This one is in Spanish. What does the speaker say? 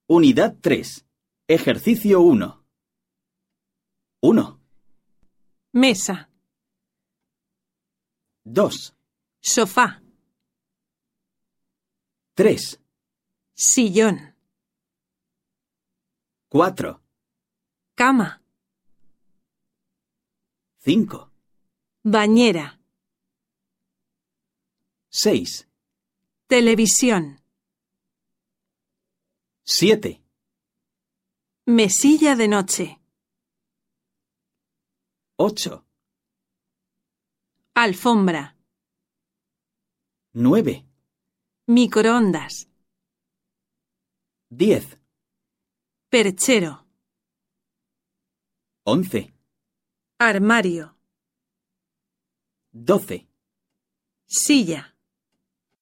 Unidad 3. Ejercicio 1. 1, Mesa, 2, sofá, 3, sillón, 4, cama, 5, bañera, 6, televisión, 7, mesilla de noche, 8, alfombra, 9, microondas, 10, perchero, 11, armario, 12, silla.